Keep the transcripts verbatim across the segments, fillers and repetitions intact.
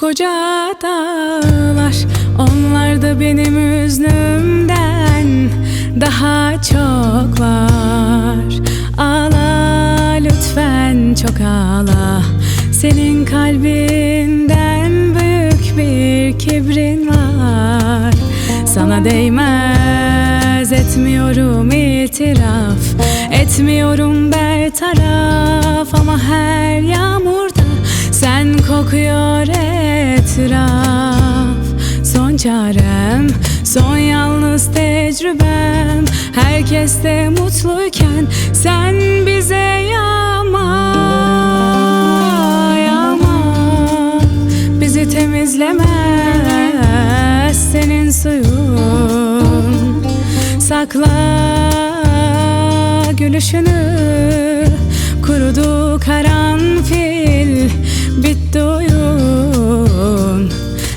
koca dağlar, onlar da benim üzlümden daha çok var. Ağla lütfen, çok ağla. Senin kalbinden büyük bir kibrin var. Sana değmez, etmiyorum itiraf, etmiyorum bertaraf. Ama her yağmurda sen kokuyor etraf. Son çarem, son yalnız tecrübem. Herkes de mutluyken sen bize yağma, yağma. Bizi temizlemez senin suyun. Sakla gülüşünü, kurudu karanfil, bitti oyun.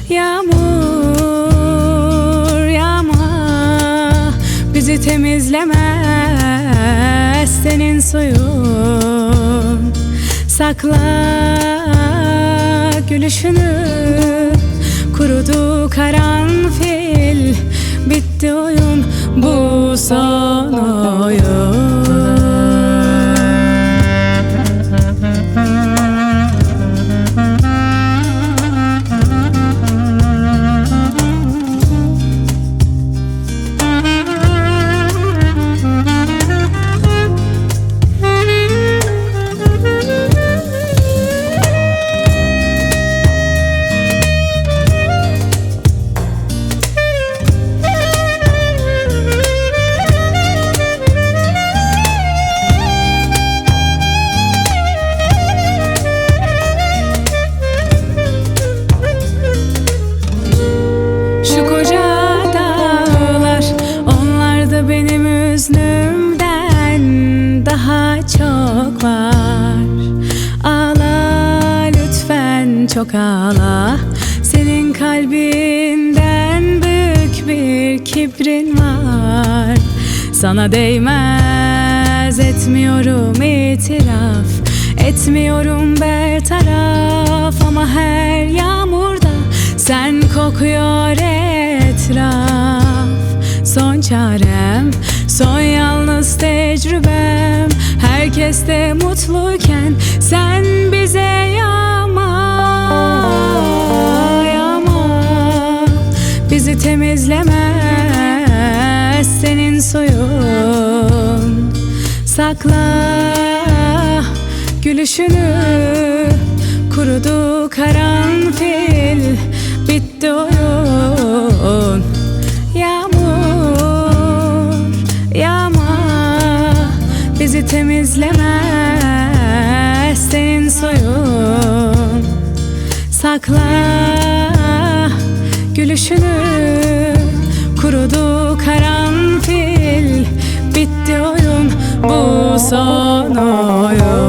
Yağmur yağma, bizi temizlemez senin suyun. Sakla gülüşünü, kurudu karanfil, bitti oyun. Bu son oyun. Benim üzlümden daha çok var. Ağla lütfen, çok ağla. Senin kalbinden büyük bir kibrin var. Sana değmez, etmiyorum itiraf, etmiyorum bertaraf. Ama her yağmurda sen kokuyor etraf. Son çarem, son yalnız tecrübem. Herkes de mutluyken sen bize yağma, yağma. Bizi temizlemez senin suyun. Sakla gülüşünü, kurudu karanfil, bitti oyun. Bizi temizlemez senin suyun. Sakla gülüşünü, kurudu karanfil, bitti oyun. Bu son oyun.